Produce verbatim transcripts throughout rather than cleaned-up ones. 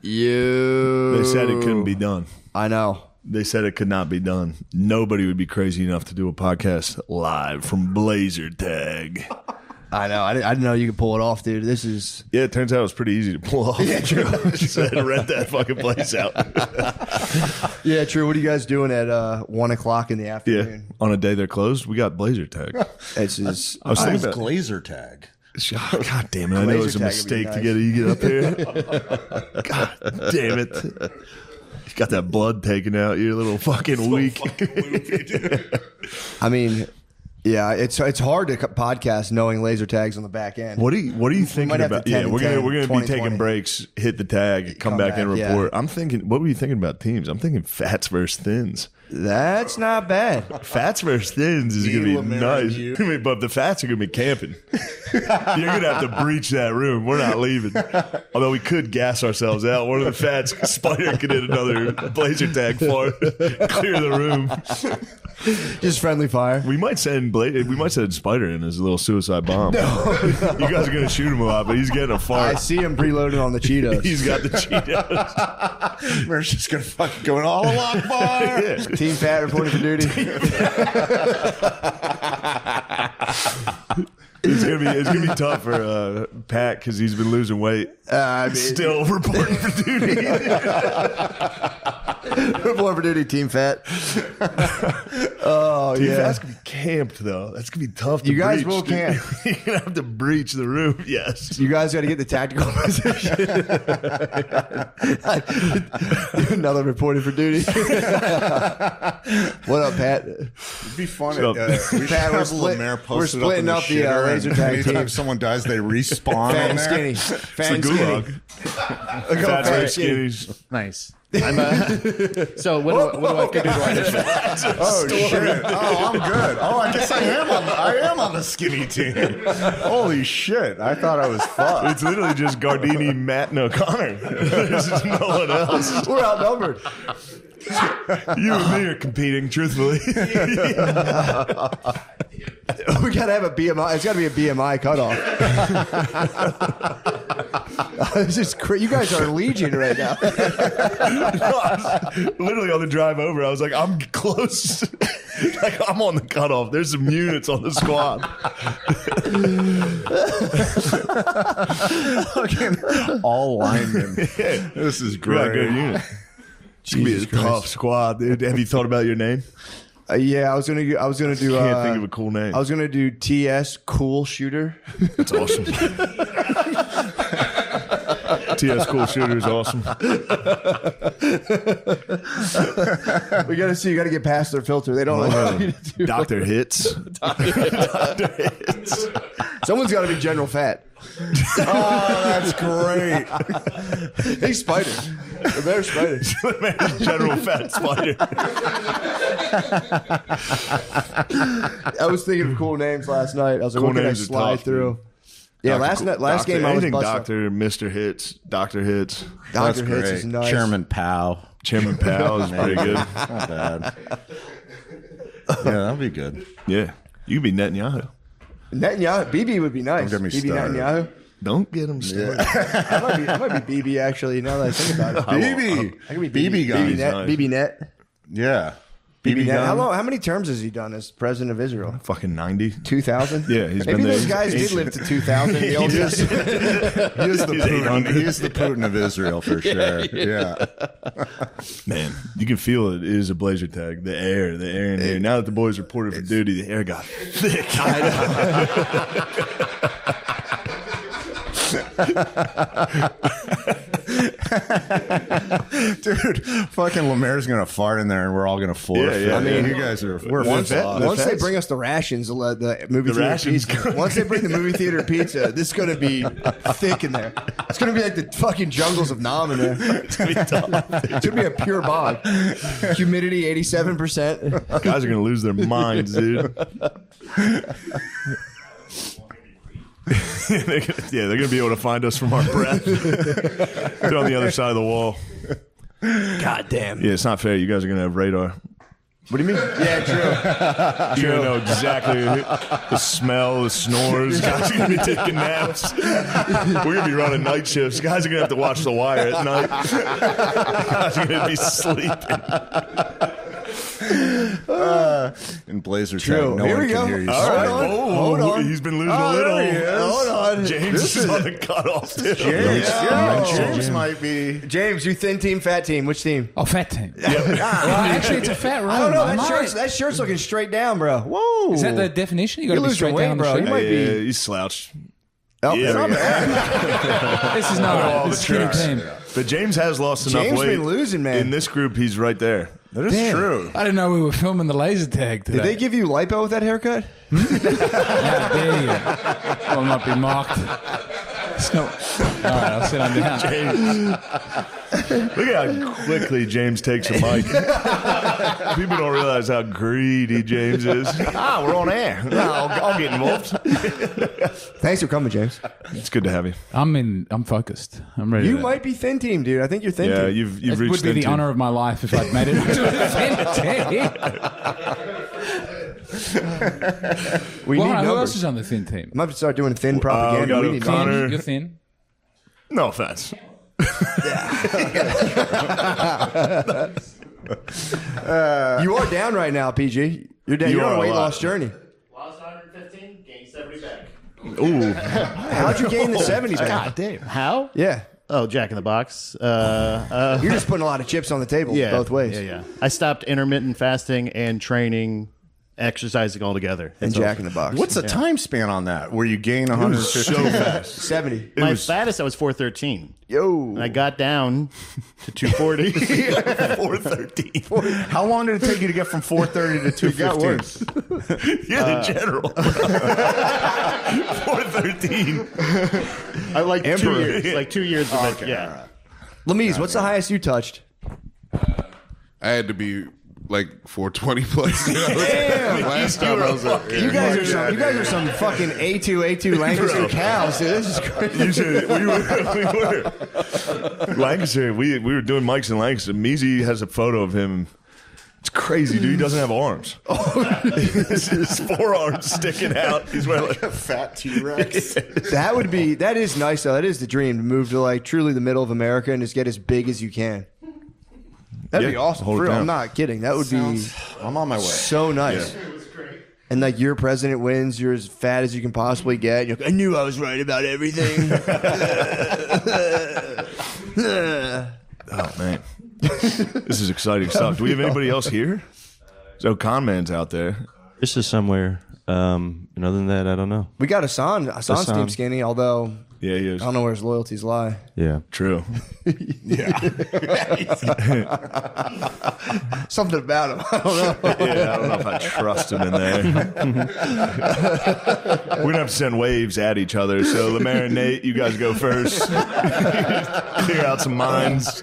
You. They said it couldn't be done. I know. They said it could not be done. Nobody would be crazy enough to do a podcast live from Blazer Tag. I know. I didn't, I didn't know you could pull it off, dude. This is... Yeah, it turns out it was pretty easy to pull off. Yeah, true. Just had to rent that fucking place out. Yeah, true. What are you guys doing at uh, one o'clock in the afternoon? Yeah, on a day they're closed, we got Blazer Tag. It's just... I was I thinking was about... Glazer Tag. God damn it. I know it was a mistake to get you get up here. God damn it. You got that blood taken out. You're a little fucking so weak. Fucking I mean, yeah, it's it's hard to podcast knowing laser tags on the back end. What are you What are you thinking about? Yeah, we're gonna we're gonna be taking breaks, hit the tag, come, come back, back and report. Yeah. I'm thinking. What were you thinking about teams? I'm thinking Fats versus Thins. That's not bad. Fats versus Thins is going to be nice. But the Fats are going to be camping. You're going to have to breach that room. We're not leaving. Although we could gas ourselves out. One of the Fats, Spider could hit another Blazer Tag for clear the room. Just friendly fire. We might send Bla- we might send Spider in as a little suicide bomb. No, no. You guys are going to shoot him a lot, but he's getting a fart. I see him preloaded on the Cheetos. He's got the Cheetos. We're just going to fucking go in all along bar. Yeah. Team Fat reporting for duty. It's gonna be it's gonna be tough for uh, Pat because he's been losing weight. Uh, I mean, Still reporting for duty. Reporting for duty, Team Fat. Oh Team yeah, Fat's gonna be camped though. That's gonna be tough. To you guys breach, will dude. camp. You're gonna have to breach the room. Yes. You guys got to get the tactical position. Another reporting for duty. What up, Pat? It'd be fun. So, Uh, we Pat, we're, have split, Lemaire we're posted splitting up, up in the, the, uh, laser tag anytime team. someone dies, they respawn. Fat in and there. skinny. Fat and It's a skinny. gulag. Look Fats how versus fat skinnies. Nice. I'm, uh, so what do, I, what do I have to do to audition? Oh shit! Oh, I'm good. Oh, I guess I am on. The, I am on the skinny team. Holy shit! I thought I was fucked. It's literally just Gardini, Matt, and O'Connor. There's just no one else. We're outnumbered. You and me are competing, truthfully. We gotta have a B M I. It's gotta be a B M I cutoff. This is cra- you guys are legion right now. No, I was literally on the drive over, I was like, I'm close. Like, I'm on the cutoff. There's some units on the squad. Fucking all linemen. Yeah. This is We got a great. good unit. It's gonna be a tough squad, dude. Have you thought about your name? Uh, yeah, I was gonna. I was gonna do. I can't uh, think of a cool name. I was gonna do T S Cool Shooter. That's awesome. T S Cool Shooter is awesome. We gotta see. You gotta get past their filter. They don't allow you to do. Doctor Hits. Doctor Hits. Someone's got to be General Fat. Oh, that's great. Hey, Spider. The bear Spider. General Fat Spider. I was thinking of cool names last night. I was like, Cool what can I names are slide tough, through? dude. Yeah, Doctor last Cool- night, last Doctor, game I was anything busting. Doctor, Mister Hits, Doctor Hits, Doctor That's Hits great. is nice. Chairman Pow. Chairman Powell is pretty good. Not bad. Yeah, that'd be good. Yeah, you could be Netanyahu. Netanyahu. B B would be nice. Don't get me B B started. Netanyahu. Don't get him started. I might be, I might be B B actually. Now that I think about it, B B. I could be B B B B guy. Net. nice. B B Net. Yeah. B B B B Net. gun. How long? How many terms has he done as president of Israel? Fucking ninety. Two thousand. Yeah, he's Maybe been there. those guys did live to two thousand. The old He is, he is the He's Putin. eight hundred. He is the Putin of Israel for sure. Yeah. Man, you can feel it. It is a Blazer Tag. The air, the air in here. Now that the boys reported for duty, the air got thick. Dude, fucking Lemaire's gonna fart in there, and we're all gonna forfeit. Yeah, yeah, I mean, yeah. you guys are we're Once, full vet- once the they vets- bring us the rations, the, the movie The theater rations pizza. go- Once they bring the movie theater pizza, this is going to be thick in there. It's going to be like the fucking jungles of Nam in there. It's going to be a pure bog. Humidity eighty-seven percent. Guys are gonna lose their minds, dude. they're gonna, yeah, they're gonna be able to find us from our breath. They're on the other side of the wall. God damn. Yeah, it's not fair. You guys are gonna have radar. What do you mean? Yeah, true. You're gonna know exactly the smell, the snores. Guys are gonna be taking naps. We're gonna be running night shifts. Guys are gonna have to watch The Wire at night. Guys are gonna be sleeping. Uh, in Blazer True. tag, no Here one we can go. hear you. All right. swearing. Oh, Hold hold on. He's been losing Oh, a little. there he is. Hold on. James This is is on the cutoff. Too. James, yeah, Yeah. James might be. James, you thin team, fat team. Which team? Oh, fat team. Well, actually, it's a fat room. I don't know. I That might- shirt's, that shirt's looking straight down, bro. Whoa. Is that the definition? You got You to be lose your straight weight, down bro. the You shirt? might be- Yeah, he's slouched. Oh, Yeah, it's not yeah. bad. This is not all this the is skinny tricks. team. But James has lost enough James weight. been losing, man. In this group, he's right there. That is Damn. true. I didn't know we were filming the laser tag today. Did they give you lipo with that haircut? How dare you? I will not be mocked. It's no- All right, I'll sit on down. James. Look at how quickly James takes a mic. People don't realize how greedy James is. Ah, we're on air. I'll, I'll get involved. Thanks for coming, James. It's good to have you. I'm in. I'm focused. I'm ready. You to, might be thin team, dude. I think you're thin Yeah, team. you've you've It reached would be the into- honor of my life if I'd made it into a thin team. we Well, need who numbers. else is on the thin team? I might have to start doing thin Uh, propaganda. we got we need O'Connor. numbers. Connor. You're thin. No offense. You are down right now, P G. You're down. You You're on are a a weight lot. loss journey. Lost one hundred fifteen, gained seventy back. Ooh, How'd you gain the seventy back? God damn. How? Yeah. Oh, Jack in the Box. Uh, uh, You're just putting a lot of chips on the table yeah, both ways. Yeah, yeah. I stopped intermittent fasting and training, exercising altogether. And That's all. Jack in the Box. What's the time span on that? Where you gain one hundred fifty? so fast. seventy? My was- fattest, I was four thirteen. Yo. And I got down to two forty. four thirteen. How long did it take you to get from four thirty to two got fifteen? worse. You're the general. four thirteen. I like two Emperor. years. Like two years of it. Yeah. Lamise, what's the highest you touched? I had to be like four twenty plus. You know? Damn. Last time I was like, You guys are some. You guys are some fucking A two A two Lancaster cows. Dude. This is crazy. You should, we were, we were. Lancaster, we, we were doing mics in Lancaster. Measy has a photo of him. It's crazy, dude. He doesn't have arms. his, his forearms sticking out. He's wearing like Fat T-Rex. That would be. That is nice though. That is the dream to move to like truly the middle of America and just get as big as you can. That'd Yeah, be awesome. hold it For real. down. I'm not kidding. That would be I'm on my way. so nice. And like your president wins, you're as fat as you can possibly get. You're like, I knew I was right about everything. oh man, this is exciting stuff. Do we have anybody else here? So Con Man's out there. This is somewhere. Um, and other than that, I don't know. We got Hassan. Hassan's Hassan. team skinny, although Yeah, he is. I don't know where his loyalties lie. Yeah. True. Something about him. I don't know. Yeah, I don't know if I trust him in there. We're gonna have to send waves at each other. So Lemaire and Nate, you guys go first. Clear out some minds.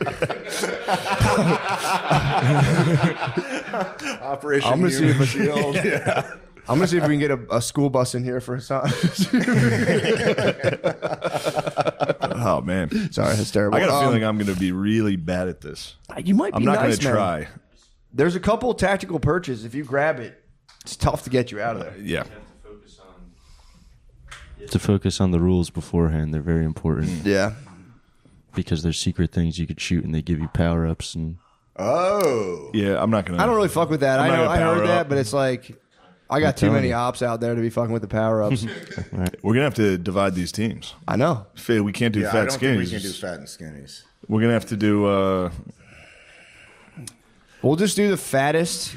Operation I'm gonna see if Human a- Shield. I'm gonna see if we can get a, a school bus in here for Hassan. Oh man, Sorry, that's terrible. I got a Um, feeling I'm gonna be really bad at this. You might be I'm not nice, gonna man. try. There's a couple tactical perches. If you grab it, it's tough to get you out of there. Yeah. To focus on the rules beforehand, they're very important Yeah. because there's secret things you could shoot and they give you power ups and Oh. Yeah, I'm not gonna. I don't really fuck with that. I'm I not know gonna I heard power that, up. but it's like I got too telling many you. ops out there to be fucking with the power ups. We're gonna have to divide these teams. I know. Fa- We can't do Yeah, I fat don't think we skinnies. can do fat and skinnies. We're gonna have to do. Uh, We'll just do the fattest.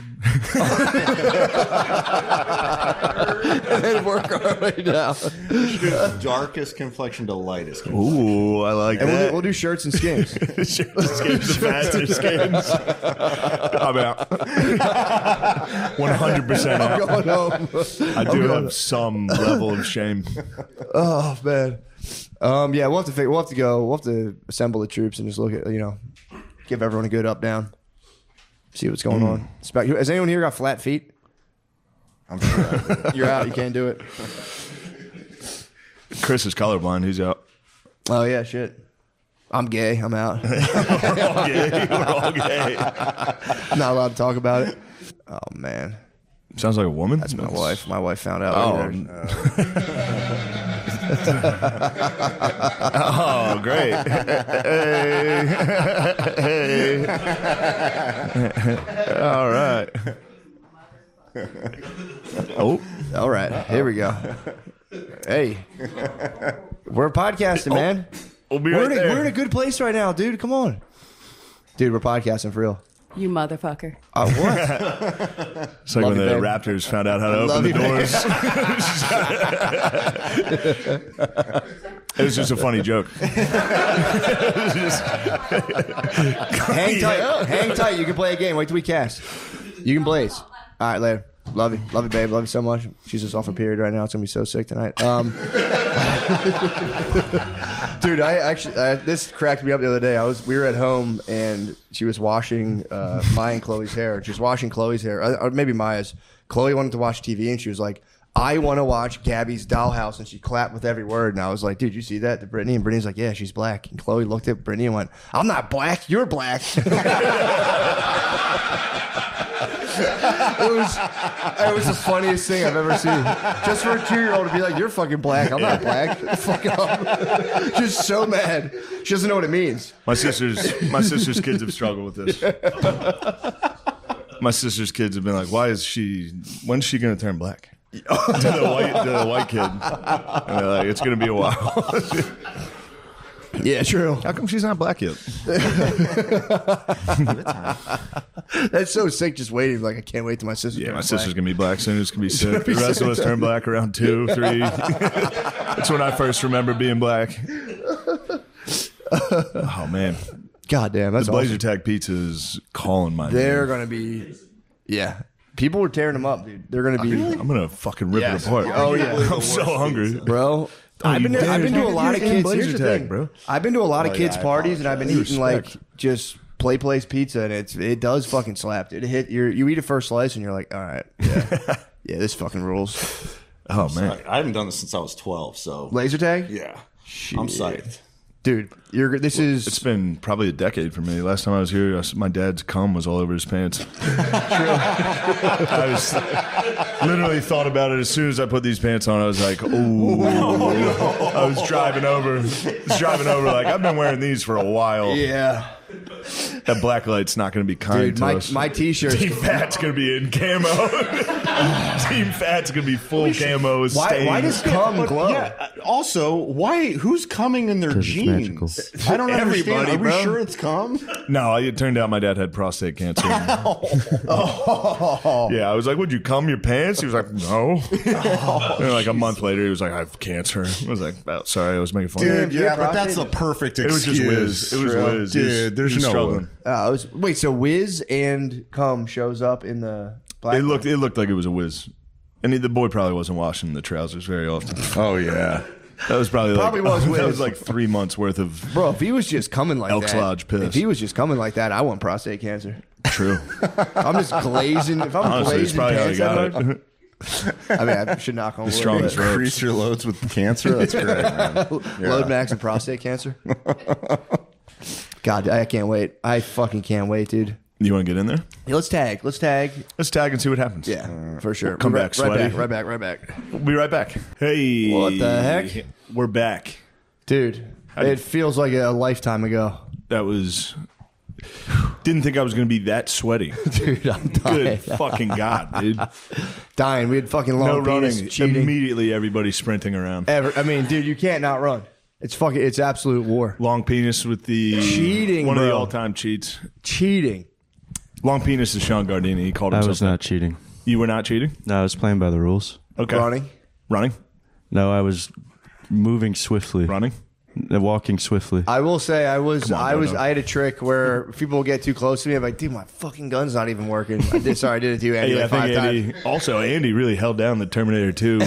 and then work our way down. Darkest complexion to lightest. ooh, I like And we'll that. do, we'll do shirts and skins. Skins, the faster skins. I'm out. one hundred percent out. Going home. I do have some level of shame. Oh man. Um, yeah, we'll have to figure, we'll have to go. We'll have to assemble the troops and just look at you know, give everyone a good up down. See what's going on. Spec- Has anyone here got flat feet? I'm sure. You're out. You can't do it. Chris is colorblind. He's out. Oh yeah, shit. I'm gay. I'm out. We're all gay. We're all gay. I'm not allowed to talk about it. Oh man, Sounds like a woman. that's my wife. My wife found out. Oh. later. Uh, Oh, great. Hey. Hey. All right. Oh, all right, here we go. Hey, we're podcasting, man. we'll be We're right in, a, there. we're in a good place right now, dude. Come on, dude. We're podcasting for real. You motherfucker. Uh, what? It's like Love when you, the babe. Raptors found out how to Love open the you, doors. It was just a funny joke. It was just- Hang tight. Hang tight. You can play a game. Wait till we cast. You can blaze. All right, later. Love you. Love you, babe. Love you so much. She's just off her period right now. It's going to be so sick tonight. Um, dude, I actually, uh, this cracked me up the other day. I was, we were at home and she was washing uh, Maya and Chloe's hair. She was washing Chloe's hair, or or maybe Maya's. Chloe wanted to watch T V and she was like, I want to watch Gabby's Dollhouse. And she clapped with every word. And I was like, dude, you see that to Brittany? And Brittany's like, yeah, she's black. And Chloe looked at Brittany and went, I'm not black. You're black. It was, it was the funniest thing I've ever seen. Just for a two-year-old to be like, "You're fucking black. I'm not black." Fuck off. Just so mad. She doesn't know what it means. My sister's my sister's kids have struggled with this. My sister's kids have been like, "Why is she? When's she going to turn black?" to the white to the white kid, and they're like, "It's going to be a while." Yeah, true. How come she's not black yet? That's so sick. Just waiting. Like, I can't wait till my sister. Yeah, my turns sister's black. gonna be black soon. It's gonna be sick. The rest of us turn black around two, three. That's when I first remember being black. Oh man, God damn, that's the Blazer awesome. Tag Pizza is calling my They're name. gonna be. Yeah, people were tearing them up, dude. They're gonna be. I'm gonna fucking rip Yes. it apart. Oh, yeah. I'm so hungry. Bro, I've been, you to, I've been to a dare. lot of You're in kids. Blazer Here's the Tag, thing, bro. I've been to a lot of Oh, kids' yeah, I parties, and I've been Due eating like respect. just play place pizza, and it's it does fucking slap, dude. It hit you. You eat a first slice, and you're like, all right, yeah, yeah, this fucking rules. Oh man, I haven't done this since I was twelve, so Laser tag, yeah, I'm psyched. dude. You're this is it's been probably a decade for me. Last time I was here, I was- my dad's cum was all over his pants. I was literally thought about it as soon as I put these pants on. I was like, "Ooh!" I was driving over, I was driving over. Like I've been wearing these for a while. yeah, That black light's not going to be kind dude. to My us. my t-shirt. Team Fat's going to be in camo. Team Fat's going to be full camo. Why stains. why does cum glow? Yeah. uh, Also, why? Who's coming in their 'Cause it's jeans? magical. I don't understand. Everybody, Are we bro. sure it's cum? No, it turned out my dad had prostate cancer. Yeah, I was like, "Would you cum your pants?" He was like, "No." And like a month later, he was like, "I have cancer." I was like, oh, "Sorry, I was making fun of Dude, you." yeah, but that's the perfect It was excuse. just whiz. It was True. whiz. He was- Dude, there's he was no struggling. Uh, I was, wait, so Wiz and cum shows up in the black. It looked. It looked like it was a whiz. And he, the boy probably wasn't washing the trousers very often. Oh yeah. That was probably, Probably like, was that whiz. was like three months worth of Bro, if he was just coming like Elks that, Lodge piss. if he was just coming like that, I want prostate cancer. true. I'm just glazing. If I'm Honestly, it's glazing probably how pants he got that hard, it. I mean, I should knock on wood. strongest ropes. Increase your loads with cancer. That's great, man. Yeah. Load max and prostate cancer. God, I can't wait. I fucking can't wait, dude. You want to get in there? Yeah, let's tag. Let's tag. Let's tag and see what happens. Yeah, for sure. come We're back, right, right sweaty. back, right back, right back. We'll be right back. Hey. What the heck? We're back. Dude, it feels like a lifetime ago. That was... Didn't think I was going to be that sweaty. Dude, I'm dying. Good fucking God, dude. Dying. We had fucking long No penis running. cheating. Immediately, everybody sprinting around. Ever. I mean, dude, you can't not run. It's fucking. It's absolute war. Long penis with the... Cheating, One of the bro. all-time cheats. Cheating. Long penis is Sean Gardini. He called I himself was that. not cheating. You were not cheating? No, I was playing by the rules. Okay. Running. Running? No, I was moving swiftly. Running? Uh, Walking swiftly. I will say I was on, I was Dodo. I had a trick where people would get too close to me. I'm like, dude, my fucking gun's not even working. I did sorry, I did it to you, Andy, Hey, like I five think times. Andy, also Andy really held down the Terminator two.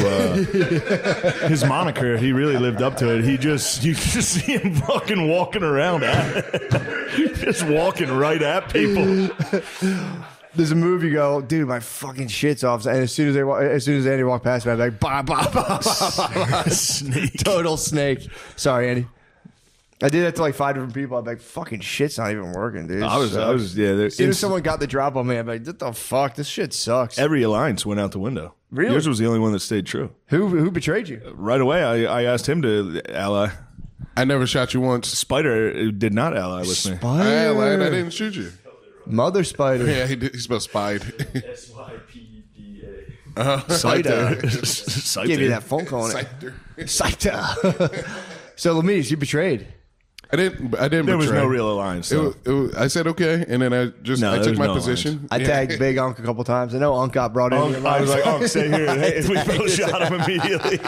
Uh, his moniker, he really lived up to it. He just, you just see him fucking walking around at just walking right at people. There's a move you go, dude, my fucking shit's off. And as soon as they wa- as soon as Andy walked past me, I'm like, bah, bah, bah, bah, bah, bah. Snake. Total snake. Sorry, Andy. I did that to like five different people. I'm like, fucking shit's not even working, dude. I was, I was, yeah. As soon as someone got the drop on me, I'm like, what the fuck? This shit sucks. Every alliance went out the window. Really? Yours was the only one that stayed true. Who who betrayed you? Right away, I, I asked him to ally. I never shot you once. Spider did not ally with me. I lied. I didn't shoot you. Mother Spider. Yeah, he, did, he spelled spied. S Y P D A. Uh, Spider. Scyther. Give you that phone call on it. Scyther. So, Lamise, you betrayed. I didn't. I didn't. There was betray. no real alliance. It though. was, it was, I said okay, and then I just No, I there took was my no position. I Yeah. tagged Big Unc a couple times. I know Unc got brought in. Unc, I was like, "Oh, stay here." Hey, we both shot him immediately.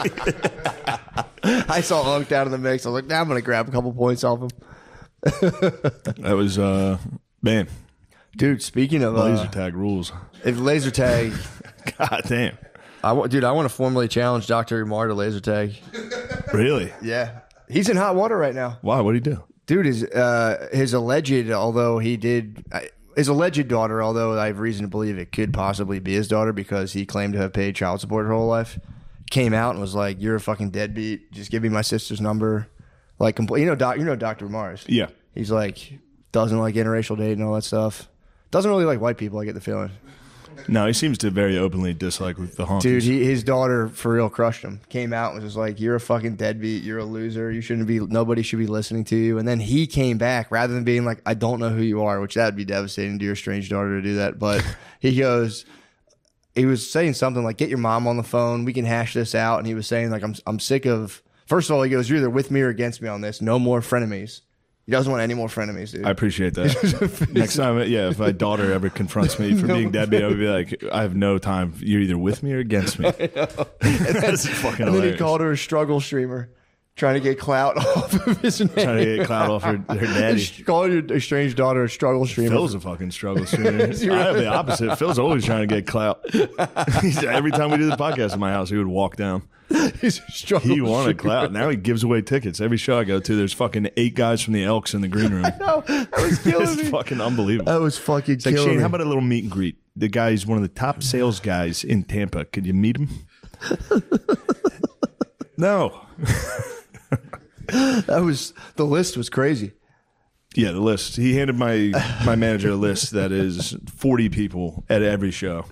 I saw Unc down in the mix. I was like, now I'm going to grab a couple points off him. That was uh, man. Dude, speaking of Laser uh, tag rules. if laser tag, God damn. I want, dude, I want to formally challenge Doctor Umar to laser tag. Really? Yeah, he's in hot water right now. Why? What did he do? Dude, his uh, his alleged, although he did, uh, his alleged daughter, although I have reason to believe it could possibly be his daughter because he claimed to have paid child support her whole life, came out and was like, "You're a fucking deadbeat. Just give me my sister's number." Like, compl- you know, doc, you know, Doctor Mars. Yeah. He's like, doesn't like interracial dating and all that stuff. Doesn't really like white people. I get the feeling. No, he seems to very openly dislike the honkies. Dude, he, his daughter for real crushed him. Came out and was just like, "You're a fucking deadbeat. You're a loser. You shouldn't be. Nobody should be listening to you." And then he came back rather than being like, "I don't know who you are," which that would be devastating to your strange daughter to do that. But he goes, he was saying something like, "Get your mom on the phone. We can hash this out." And he was saying like, "I'm I'm sick of." First of all, he goes, "You're either with me or against me on this. No more frenemies." He doesn't want any more frenemies, dude. I appreciate that. Next time, yeah, if my daughter ever confronts me for No. being deadbeat, I would be like, I have no time. You're either with me or against me. That's fucking and then hilarious. he called her a struggle streamer, trying to get clout off of his name. Trying to get clout off her, her daddy. Call your estranged daughter a struggle streamer. Phil's a fucking struggle streamer. I have the opposite. Phil's always trying to get clout. He's, every time we do the podcast in my house, he would walk down. He's a struggle He wanted streamer. clout. Now he gives away tickets. Every show I go to, there's fucking eight guys from the Elks in the green room. No, that was killing It's me. fucking unbelievable. That was fucking It's like, killing Shane, me. how about a little meet and greet? The guy's one of the top sales guys in Tampa. Could you meet him? No. That was the list was crazy. Yeah, the list. He handed my my manager a list that is forty people at every show.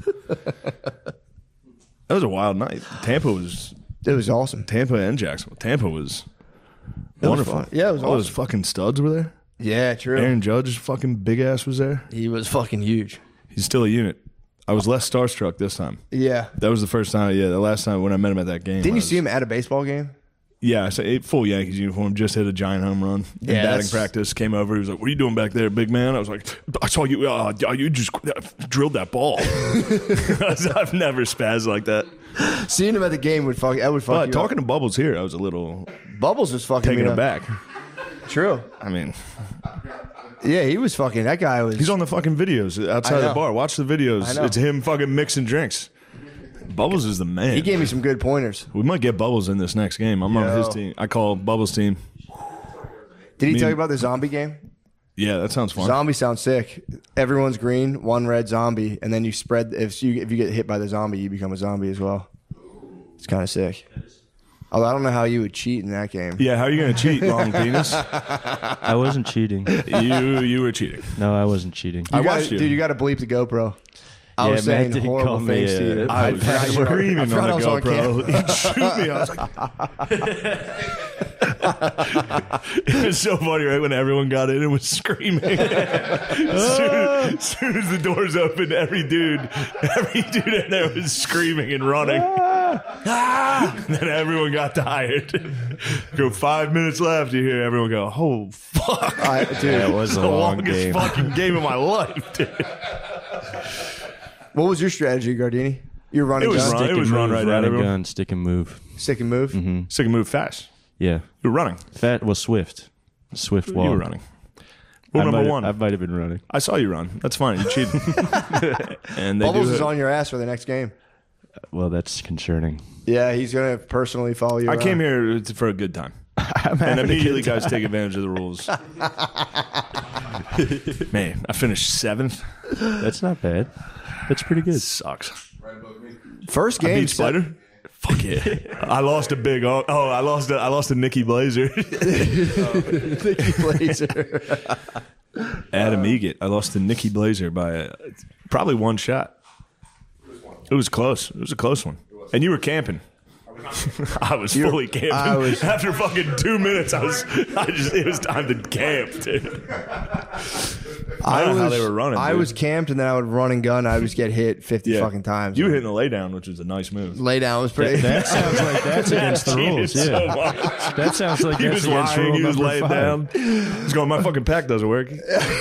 That was a wild night. Tampa was It was awesome. Tampa and Jacksonville. Tampa was It was wonderful. fun. Yeah, it was All those awesome. fucking studs were there. Yeah, true. Aaron Judge's fucking big ass was there. He was fucking huge. He's still a unit. I was less starstruck this time. Yeah. That was the first time. Yeah, the last time when I met him at that game. Didn't I you was- see him at a baseball game? Yeah, I said full Yankees uniform. Just hit a giant home run in Yeah, batting that's- practice. Came over. He was like, "What are you doing back there, big man?" I was like, "I saw you. Uh, you just drilled that ball." I've never spazzed like that. Seeing him at the game would fuck. That would fuck But you talking to Bubbles here, I was a little up. Bubbles was fucking taken me up. aback. True. I mean, Yeah, he was fucking. That guy was. he's on the fucking videos outside I the know. bar. Watch the videos. I know. It's him fucking mixing drinks. Bubbles is the man. He gave me some good pointers. we might get Bubbles in this next game. I'm on Yo. his team. I call Bubbles' team. Did he Me tell and- you about the zombie game? Yeah, that sounds fun. Zombie sounds sick. Everyone's green, one red zombie, and then you spread. If you if you get hit by the zombie, you become a zombie as well. It's kind of sick. Although I don't know how you would cheat in that game. Yeah, how are you going to cheat, long penis? I wasn't cheating. You you were cheating. No, I wasn't cheating. I You gotta- watched you. dude. You got to bleep the GoPro. I Yeah, was Matt saying did call horrible me, things to you. uh, I I was forgot you were- I screaming forgot on I was the on GoPro. camera. He'd shoot me. I was like, it was so funny, right? When everyone got in and was screaming. as, soon, as soon as the doors opened, every dude, every dude in there was screaming and running. And then everyone got tired. Go five minutes left. You hear everyone go, "Oh fuck!" I, dude, Yeah, it was the a long longest game. fucking game of my life, dude. what was your strategy, Gardini? You were running It was gun, run. Stick It was and run move, right at run and everyone. gun, stick and move. stick and move. Stick and move fast. Yeah. You were running. Fat was swift. Swift walk. You were running. Rule I number might have- one. I might have been running. I saw you run. That's fine. You cheated. and they Bubbles do is it. on your ass for the next game. Well, that's concerning. Yeah, he's gonna personally follow you. I around. came here to- for a good time. And immediately guys take advantage of the rules. Man, I finished seventh. That's not bad. That's pretty good. Sucks. First I game. beat Spider. Fuck yeah! I lost a big. Oh, oh I lost. A, I lost a Nikki Blazer. Nikki Blazer. Adam Egett. I lost to Nikki Blazer by a, probably one shot. It was close. It was a close one. And you were camping. I was You're, fully camping. I was, After fucking two minutes, I was. I just. It was time to camp, dude. I don't know how they were running. I dude. was camped, and then I would run and gun. I would just get hit fifty Yeah. fucking times. You were hitting a lay down, which was a nice move. Lay down was pretty. That sounds like that's against the Cheated rules. so Yeah, much. that sounds like He that's was against lying. rule He was number laying five. down. He's going. My fucking pack doesn't work.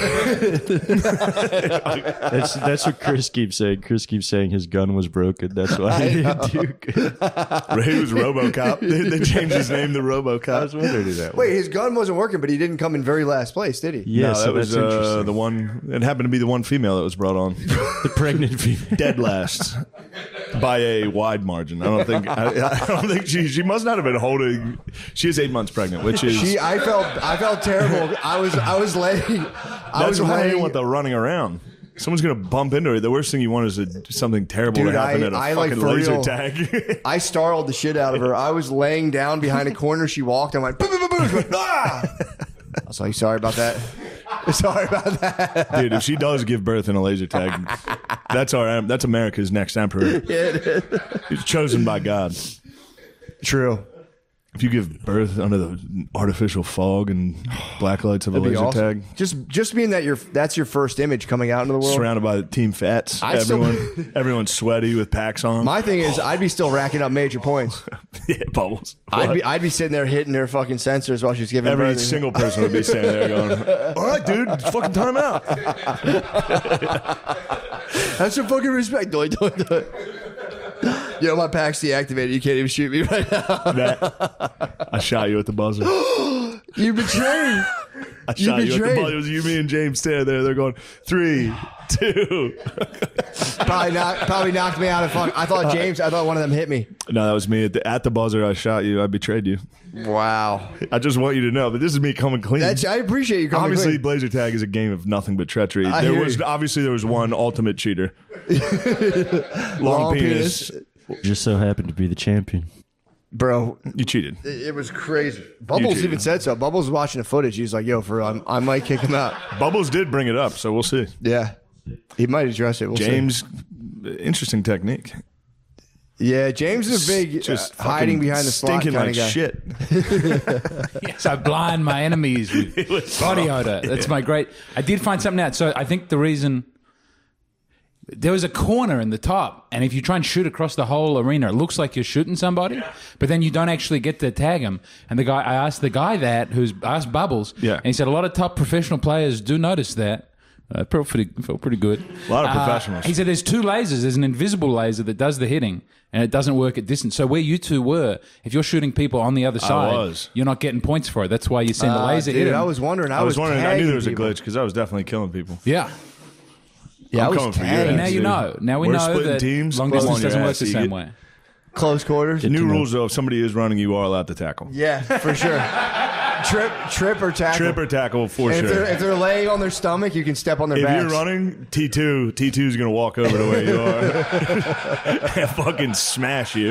That's that's what Chris keeps saying. Chris keeps saying his gun was broken. That's why he didn't do good. Ray was RoboCop. They, they changed his name to RoboCop. I was wondering who that was. Wait, his gun wasn't working, but he didn't come in very last place, did he? Yeah, no, so that was that's uh, interesting. the one. It happened to be the one female that was brought on. The pregnant female. Dead last by a wide margin. I don't think. I, I don't think she. She must not have been holding. She is eight months pregnant, which is. She, I felt, I felt terrible. I was, I was laying. I that's was why I laying. didn't want the running around. Someone's gonna bump into her. The worst thing you want is a, something terrible Dude, to happen I- at a I, like, fucking for laser real- tag. I startled the shit out of her. I was laying down behind a corner. She walked. I went, boom, boom, boom, boom. She went, ah! I was like, sorry about that. Sorry about that. Dude, if she does give birth in a laser tag, that's our. That's America's next emperor. He's chosen by God. True. If you give birth under the artificial fog and black lights of a That'd be laser awesome. tag, Just, just being that you're, that's your first image coming out into the world. surrounded by team fats, I'd still- everyone, everyone's sweaty with packs on. My thing is, I'd be still racking up major points. yeah, bubbles. I'd be, I'd be sitting there hitting her fucking sensors while she's giving Every birth. single person would be standing there going, "All right, dude, it's fucking time out." Have some fucking respect. Do it, do it, do it. Yo, my pack's deactivated. You can't even shoot me right now. That, I shot you at the buzzer. You betrayed. I You shot you at the betrayed. buzzer. It was you, me, and James standing there. They're going, three, two. Probably not. Probably knocked me out of fun. I thought James. I thought one of them hit me. No, that was me. At the, at the buzzer, I shot you. I betrayed you. Wow. I just want you to know that this is me coming clean. That's. I appreciate you coming Obviously, clean. Blazer Tag is a game of nothing but treachery. I there hear was you. obviously there was one ultimate cheater. Long, Long penis. penis. Just so happened to be the champion. Bro, You cheated. it, it was crazy. Bubbles cheated. even said so. Bubbles was watching the footage. He's like, "Yo, for um, I might kick him out." Bubbles did bring it up, so we'll see. Yeah, he might address it. We'll see. James, interesting technique. Yeah, James is a big Just uh, hiding fucking behind the slot stinking kind like of guy. shit. Yes, I blind my enemies with body odor. That's my great. I did find something out. So I think the reason there was a corner in the top, and if you try and shoot across the whole arena, it looks like you're shooting somebody, but then you don't actually get to tag him. And the guy, I asked the guy that who's I asked Bubbles, Yeah. and he said a lot of top professional players do notice that. I uh, felt pretty, felt pretty good. A lot of Uh, professionals. he said there's two lasers. There's an invisible laser that does the hitting, and it doesn't work at distance. So where you two were, if you're shooting people on the other side, was. you're not getting points for it. That's why you send the Uh, laser dude, hit him. I was wondering. I, I was wondering. I knew there was a tagging glitch people. because I was definitely killing people. Yeah. Yeah, I'm I was coming for you. tagging. Now you dude. know. Now we We're know splitting that teams. long Come distance on your doesn't work ass, the you same get- way. Close quarters. The new rules, though, if somebody is running, you are allowed to tackle. Yeah, for sure. Trip, trip or tackle. Trip or tackle for And if, sure. they're, if they're laying on their stomach, you can step on their If backs. you're running, T two, T two is going to walk over to where you are and fucking smash you.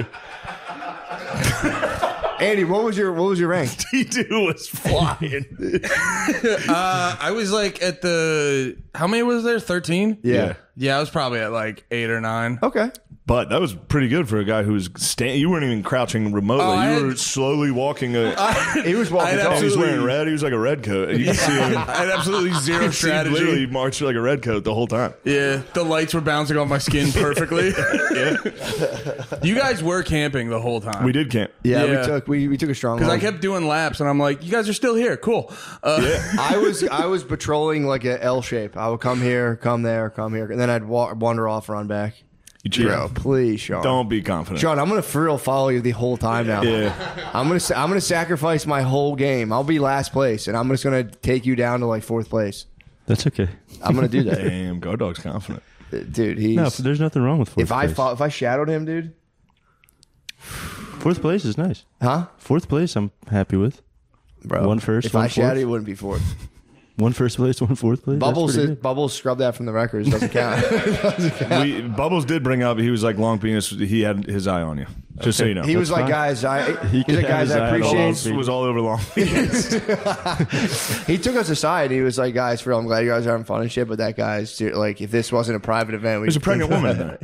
Andy, what was your what was your rank? T two was flying. Uh, I was like at the how many was there? Thirteen. Yeah. Yeah, I was probably at like eight or nine. Okay. But that was pretty good for a guy who was stand. You weren't even crouching remotely. Oh, I you were had- slowly walking. A, He was walking I'd tall. he was absolutely- wearing red. He was like a red coat. You could see him. I had absolutely zero He strategy. literally marched like a red coat the whole time. Yeah, the lights were bouncing off my skin perfectly. You guys were camping the whole time. We did camp. Yeah, Yeah. we took we, we took a strong. Because I line. kept doing laps, and I'm like, you guys are still here. Cool. Uh, I was I was patrolling like a L shape. I would come here, come there, come here, and then I'd wa- wander off, run back. You cheated. Bro, please, Sean. Don't be confident. Sean, I'm gonna for real follow you the whole time now. Yeah. I'm gonna sa- I'm gonna sacrifice my whole game. I'll be last place, and I'm just gonna take you down to like fourth place. That's okay. I'm gonna do that, Damn, Guard Dog's confident. dude. He's No, there's nothing wrong with fourth if I place. fought, if I shadowed him, dude. Fourth place is nice. Huh, Fourth place, I'm happy with. bro? One first, If one I shadowed, fourth. it wouldn't be fourth. One first place, one fourth place. Bubbles, That's pretty is, Bubbles scrubbed that from the records. Doesn't count. Doesn't count. We, Bubbles did bring up he was like long penis. He had his eye on you. Just so you know. He was like, fine. guys, I, He he's could like, have guys, his I eye on appreciate. Bubbles was all over long penis. He took us aside. He was like, guys, for real, I'm glad you guys are having fun and shit. But that guy's ser- like, if this wasn't a private event, we There's a pregnant woman there.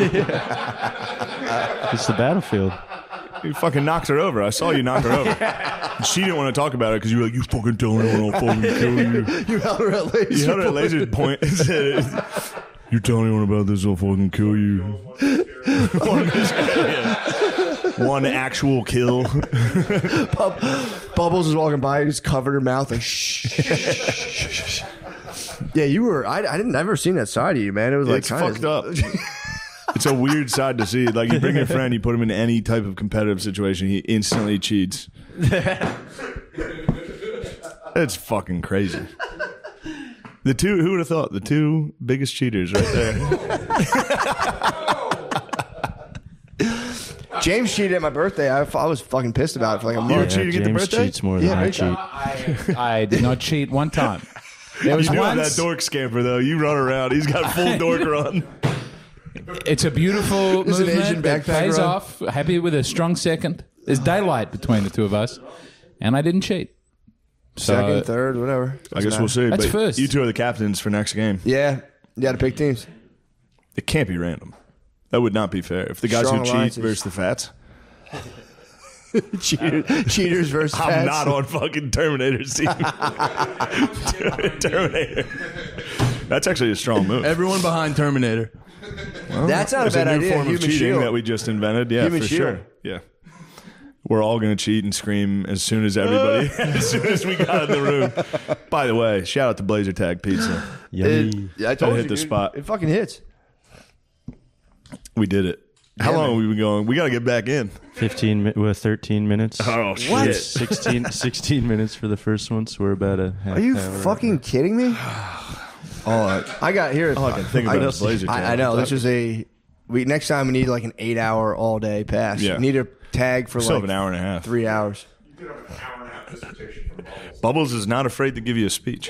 It's the battlefield. You fucking knocked her over. I saw you knock her over. She didn't want to talk about it because you were like, you fucking don't know I'll fucking kill you. You held her at laser. You held her at laser point and said, you tell anyone about this, I'll fucking kill you. One, yeah. One actual kill. Bub- Bubbles was walking by, he just covered her mouth like shh. Yeah, you were. I, I didn't never seen that side of you, man. It was like It's kinda, fucked up. It's a weird side to see. Like, you bring your friend, you put him in any type of competitive situation, he instantly cheats. It's fucking crazy. The two, who would have thought? The two biggest cheaters right there. James cheated at my birthday. I, I was fucking pissed about it for like a You were month. cheating at the James birthday? cheats more than Yeah, I big cheat. I, I did not cheat one time. There was You do have once. that dork scamper, though. You run around. He's got full dork run. It's a beautiful This is an Asian movement that backpack pays run. off. Happy with a strong second. There's daylight between the two of us, and I didn't cheat. So, Second, third, whatever. I guess we'll see. That's but first. You two are the captains for next game. Yeah, you got to pick teams. It can't be random. That would not be fair. If the guys Strong who cheat alliances. versus the fats, Cheater, cheaters versus I'm fats. not on fucking Terminator's team. Terminator. That's actually a strong move. Everyone behind Terminator. That's not a It's a bad new idea. form of Human cheating shield. that we just invented. Yeah, Human for shield. sure. Yeah. We're all going to cheat and scream as soon as everybody, as soon as we got in the room. By the way, shout out to Blazer Tag Pizza. Yummy. It, yeah, I told hit you, the dude. spot. It fucking hits. We did it. How Yeah, long man. have we been going? We got to get back in. fifteen, mi- well, thirteen minutes. Oh, shit. sixteen, sixteen minutes for the first one, so we're about a half Are you hour. fucking kidding me? All I, I got here. all I can think about is Blazer Tag. I, I know this is a. We next time we need like an eight-hour all-day pass. Yeah. We need a tag for We still like have an hour and a half. three hours. Bubbles is not afraid to give you a speech.